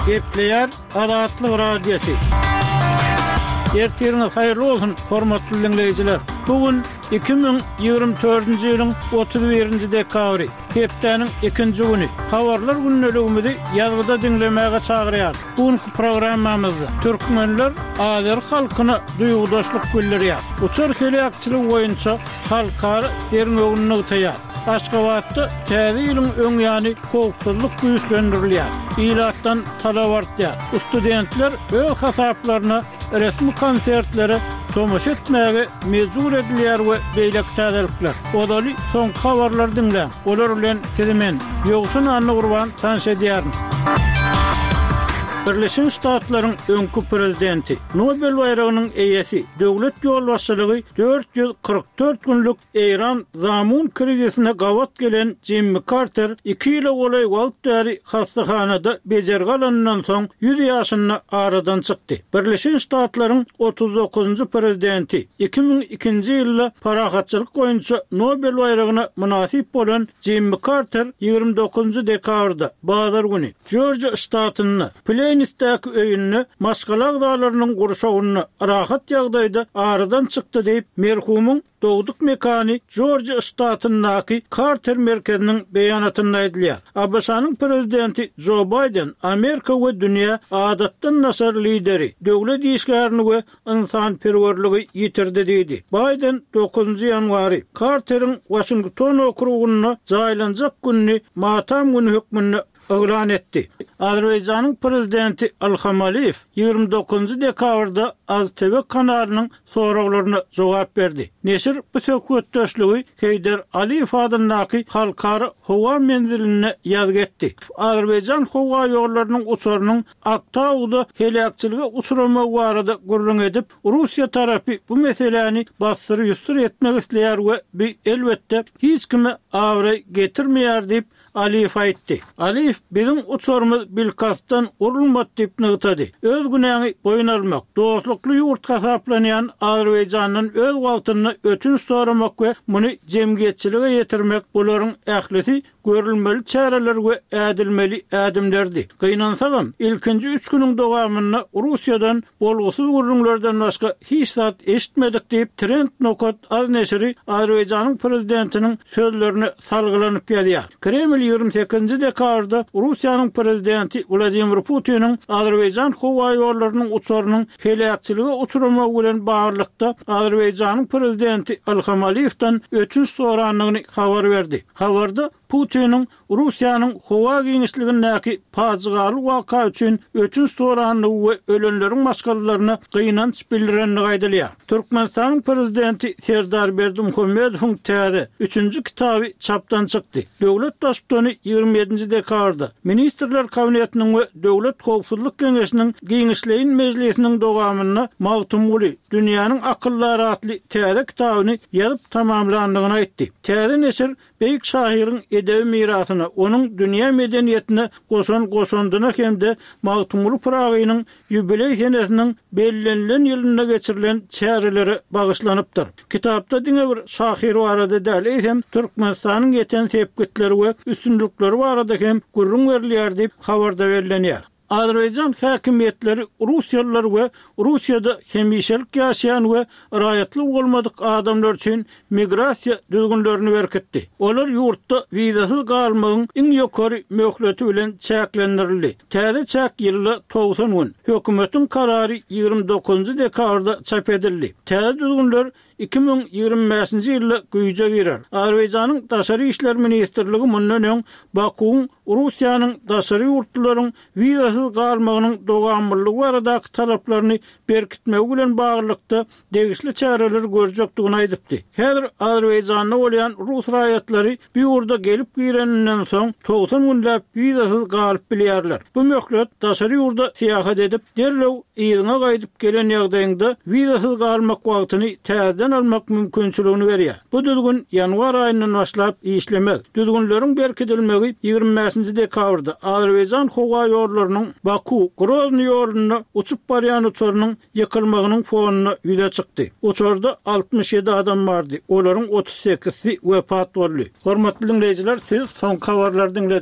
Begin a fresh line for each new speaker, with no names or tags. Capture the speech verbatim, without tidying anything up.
Epleyer Adatlyk Radiosu. Ertiriniz hayırlı olsun hormatly dinleyijiler. Bugün iki bin ýygrimi dördünji ýylyň otuz birinji dekabry, hepdeniň ikinji güni. Habarlar günneligimizi ýazgyda dinlemäge çagyrýar. Bugünkü programmamyzda türkmenler Azeri halkyna duýgudaşlyk bildirýär. Uçar helakçylyk boýunça halkary dermegini ýytaýar. Aşgabatda täze ýylyň öň ýany howpsuzlyk güýçlendirilýär. Ilatdan talap artýar. Studentler öz hasaplaryna resmi konsertlere tomuş etmäge mezur edilýär we beýlek täzelikler. Odaly soň habarlar dinlen. Olar bilen kemen ýogşun anly gurban tanış edýärin. Birleşen Ştatlaryň öňkü prezidenti, Nobel bayragynyň eýesi, döwlet ýolbaşçylygy dört ýüz kırk dört günlük Iran zamun krizisine gawat gelen Jimmy Carter iki ýyl bolay wagtary hastahanada bejerge alandan soň yüz ýaşyna aradan çykdy. Birleşen Ştatlaryň otuz dokuzunji prezidenti iki bin ikinji ýylda parahatçylyk boýunça Nobel bayragyna munasip bolan Jimmy Carter ýygrimi dokuzunji dekabrda bazar güni Georgia ştatyny Plainistaki öýünni maşgalak dağlarynyň gurşawyny rahat ýagdaýda aradan çykdy diýip merhumyň dogduk mekany Georgia ştatynyňky Carter merkeziniň beýanatynda aýdylýar. A B S-nyň prezidenti Joe Biden Amerika we dünýä adatdan nasar lideri, döwlet işgärini we insanperwerligi ýitirdi diýdi. Biden dokuzunji ýanwary Carteriň Washington okrugyna jaýlanjak günni matam güni hökmüni elan etdi. Azerbaýjanyň prezidenti Ilham Aliýew ýygrimi dokuzunji dekabrda Az T V kanalynyň soraklaryna jogap berdi. Neşir bu söhbetdeşligi Heydar Aliýew adyndaky halkary howa menziline ýazgy etdi. Azerbaýjan howa ýollarynyň uçurynyň Aktauda helakçylyga uçurma barada gurrun edip, Russiýa tarapy bu meseleni bastyr ýusur etmek isleýär we bu elbetde hiç kime awry getirmeýär diýip Aliýew aýtdy. Aliýew biziň uçurmyz bilkastan urulmat diýip nygtady. Öz günäni boýun almak, dostlukly ýurt hasaplanýan Azerbaýjanyň öz wagtyny ötünç soramak we muny jemgyýetçilige ýetirmek bolaryň ählisi görülmeli çäreler we ädilmeli ädimlerdi. Gynansaňam ilkinji üç güniň dowamyny Russiýadan bolgusyz gurrunlardan başga hiç zat eşitmedik diýip Trend Nokat az neşri Azerbaýjanyň prezidentiniň sözlerini salgylanyp ýazýar. Kreml ýygrimi sekizinji dekabrda Russiýanyň prezidenti Vladimir Putiniň Azerbaýjan howa ýollarynyň uçurynyň helakçylyga uçurma bilen baglykda Azerbaýjanyň prezidenti Ilham Aliýewden ötünç soranlygyny habar berdi. Habarda Putiniň Russiýanyň howa giňişligindäki pajygaly waka üçin ötünç soranlygy we ölenleriň maşgalaryna gynanç bildirenligi aýdylýar. Türkmenistanyň prezidenti Serdar Berdimuhammedowyň täze üçünji kitaby çapdan çykdy. Döwlet daşpytany ýygrimi ýedinji dekabrda Ministrler Kabinetiniň we Döwlet Howpsuzlyk Geňeşiniň giňişleýin mejlisiniň dowamyny mawtumly dünýäniň akıllary atly täze kitabyny ýazyp tamamlandygyny aýtdy. Täze neşir beýik şahyryň edebi mirasyna, onuň dünýä medeniýetine goşan goşandyna hemde mawtumly pragynyň ýübiley senesiniň bellenlen ýylyna geçirilen çäreleri bagyşlanypdyr. Kitapda diňe bir şahyr barada däl hem Türkmenistanyň ýeten sepgitleri we üstünlükleri barada hem gurrun berilýär diýip habarda berilýär. Azerbaýjan häkimetleri Russiýalılar we Russiýada hemişelik ýaşaýan we raýatly bolmadyk adamlar üçin migrasiýa düzgünlerini berkitdi. Olar ýurtda wizasyz galmagyň iň ýokary möhleti bilen çäklendirildi. Täze çäk ýyly togsan gün. Hökümetiň karary ýygrimi dokuzunji dekabrda çap edildi. Täze düzgünler iki bin ýygrimi beşinji ýylda güýje girer. Azerbaýjanyň daşary işler ministrligi mundan öň Bakuň Russiýanyň daşary ýurtlaryň wizasyz galmagynyň dowamlylygy baradaky talaplaryny berkitmek bilen baglykda degişli çäreler görjekdigini aýdypdy. Häzir Azerbaýjanda bolýan Rus raýatlary bu ýurda gelip gireninden soň togsan günläp wizasyz galyp bilýärler. Bu möhlet daşary ýurda seýahat edip derlew ýygyna gaýdyp gelen ýagdaýynda wizasyz galmak wagtyny täze almak mümkinçiligini berýär. Bu düzgün ýanwar aýyndan başlap işlemez. Düzgünleriň berkitilmegi ýygrimi beşinji dekabrda Azerbaýjan howa ýollarynyň Baku, Grozny ýoluna uçup barýan uçurynyň ýykylmagynyň fonuny ýüze çykdy. Uçurda altmış ýedi adam bardy. Olaryň otuz sekizsi wepat boldy. Hormatly dinleýijiler, siz son habarlardan